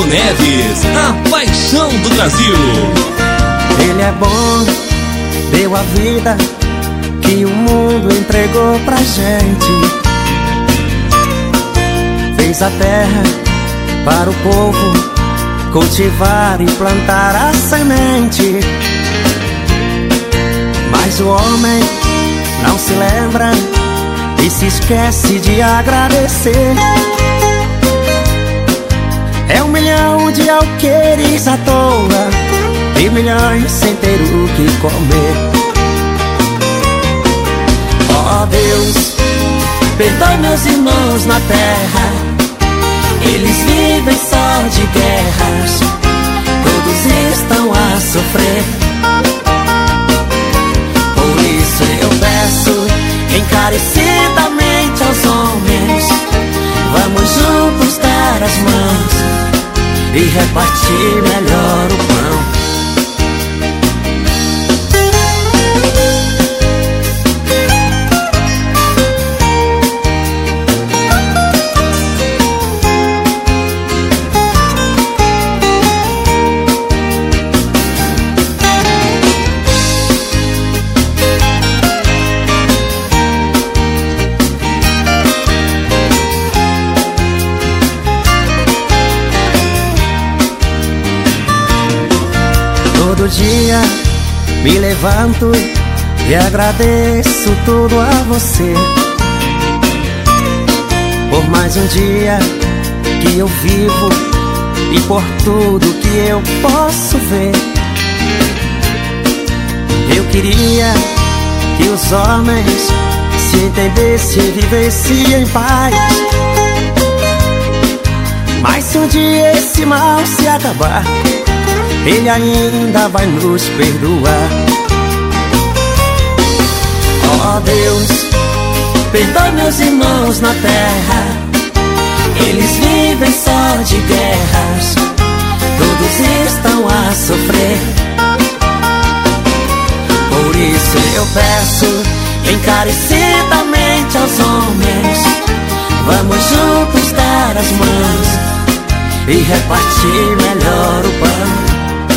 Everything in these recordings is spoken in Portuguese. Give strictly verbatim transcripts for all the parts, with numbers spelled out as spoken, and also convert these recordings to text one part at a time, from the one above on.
Milton Neves, a paixão do Brasil. Ele é bom, deu a vida que o mundo entregou pra gente. Fez a terra para o povo cultivar e plantar a semente. Mas o homem não se lembra e se esquece de agradecer. É um milhão de alqueires à toa e milhões sem ter o que comer. Ó Deus, perdoe meus irmãos na terra, eles vivem só de guerras, todos estão a sofrer. Por isso eu peço encarecidamente aos homens, vamos juntos dar as mãos e repartir melhor o pão. Todo dia me levanto e agradeço tudo a você, por mais um dia que eu vivo e por tudo que eu posso ver. Eu queria que os homens se entendessem e vivessem em paz, mas se um dia esse mal se acabar, Ele ainda vai nos perdoar. Ó Deus, perdoe meus irmãos na terra, eles vivem só de guerras, todos estão a sofrer. Por isso eu peço encarecidamente aos homens, vamos juntos dar as mãos e repartir melhor o pão.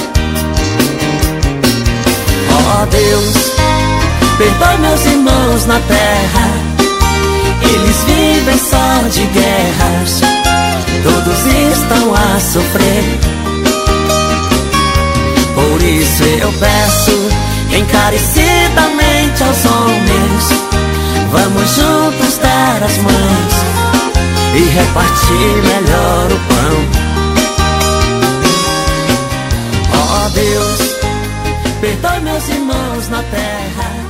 Ó Deus, perdoe meus irmãos na terra, eles vivem só de guerras, todos estão a sofrer. Por isso eu peço encarecidamente aos homens, vamos juntos dar as mãos e repartir melhor o pão. Ó Deus, perdoe meus irmãos na terra,